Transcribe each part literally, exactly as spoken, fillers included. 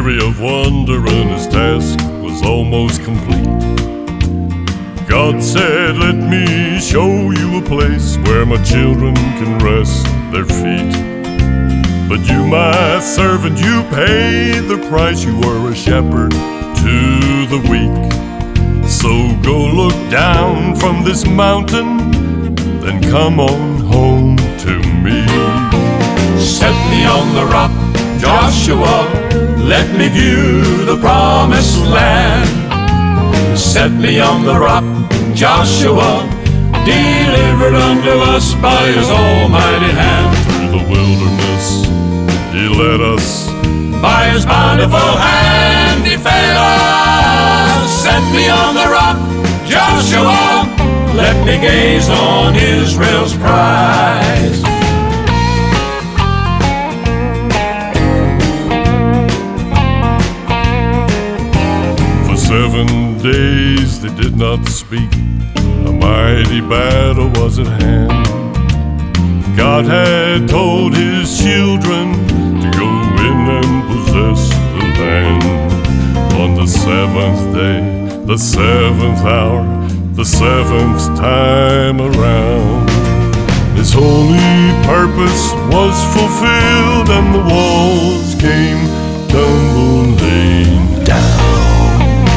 weary of wandering, his task was almost complete. God said, let me show you a place where my children can rest their feet. But you, my servant, you paid the price. You were a shepherd to the weak. So go look down from this mountain, then come on home to me. Set me on the rock, Joshua, let me view the promised land. Set me on the rock, Joshua, delivered unto us by his almighty hand. Through the wilderness he led us, by his bountiful hand he fed us. Set me on the rock, Joshua, let me gaze on Israel's prize. For seven days they did not speak, a mighty battle was at hand. God had told his children to go in and possess the land. On the seventh day, the seventh hour, the seventh time around, his holy purpose was fulfilled, and the walls came tumbling down.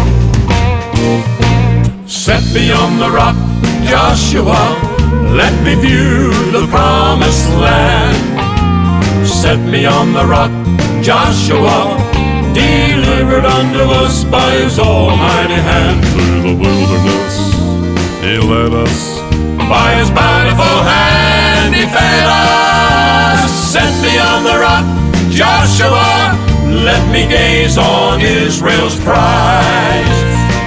Set me on the rock, Joshua, let me view the promised land. Set me on the rock, Joshua, delivered unto us by his almighty hand. Through the wilderness he led us, by his bountiful hand he fed us. Set me on the rock, Joshua, let me gaze on Israel's prize.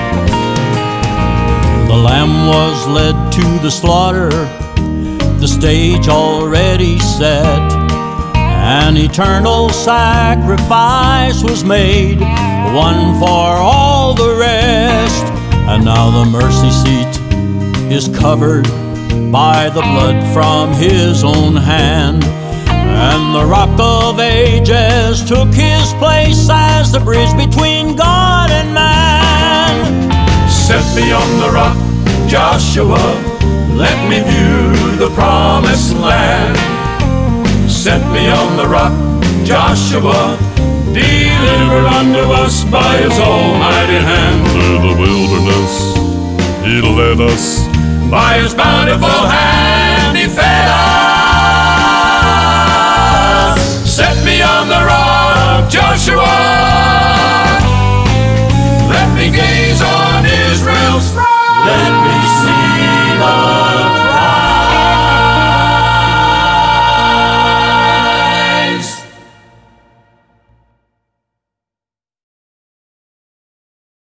The lamb was led to the slaughter, the stage already set. An eternal sacrifice was made, one for all the rest. And now the mercy seat is covered by the blood from his own hand. And the rock of ages took his place as the bridge between God and man. Set me on the rock, Joshua, let me view the promised land. Set me on the rock, Joshua, delivered unto us by his almighty hand. Through the wilderness he led us, by his bountiful hand